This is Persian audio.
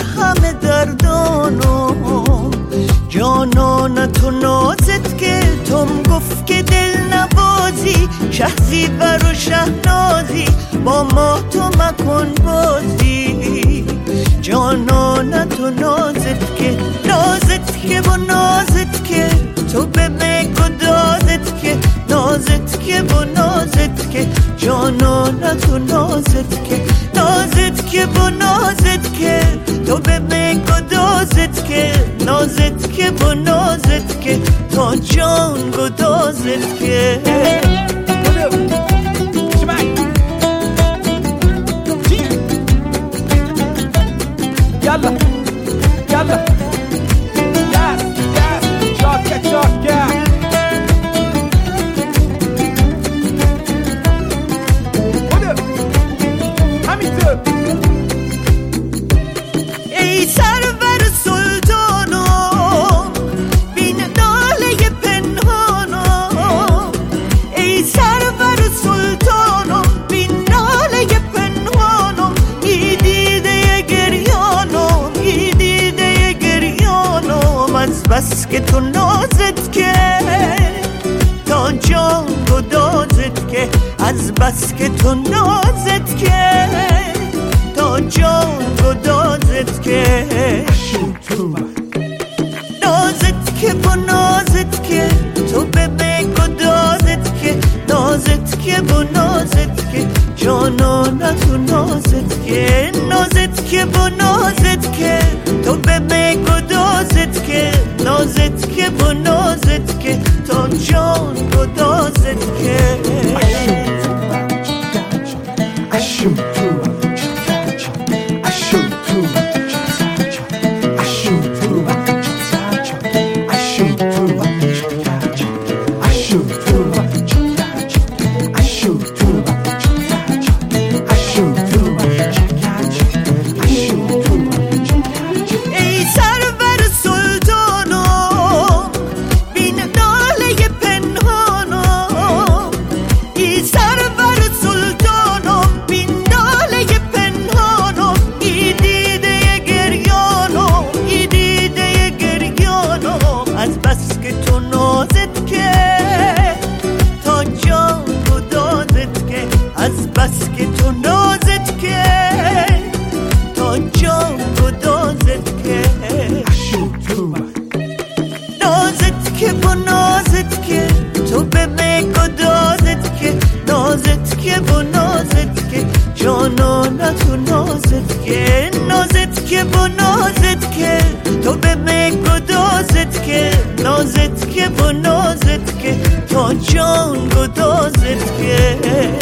همه دردانو جانان تو نازت که توم گفت که دل نبازی شهزی بر و شهنازی با ما تو مکن بازی جانان تو نازت که و نازت که تو به گدازت که نازت که و نازت که جانان تو نازت که و نازت که تو به گدازت که نازت که و نازت که تا جان گدازت که Yalla, yalla, yes, yes, çarka. Hadi, hamidim. ای سرور سلطانم بین ناله پنهانم ای سرور سلطانم بین ناله پنهانم ای دیده گریانم از بس که تو نازت که تا جان گدازت که از بس که تو نازت که تا جان گدازت که نازت که و نازت که تو به گدازت که نازت که و نازت که جانان تو نازت که نازت که و نازت که تو به گدازت که نازت که و نازت که تا جان گدازت که جانان تو نازت که نازت که و نازت که تو به گدازت که نازت که و نازت که تا جان گدازت که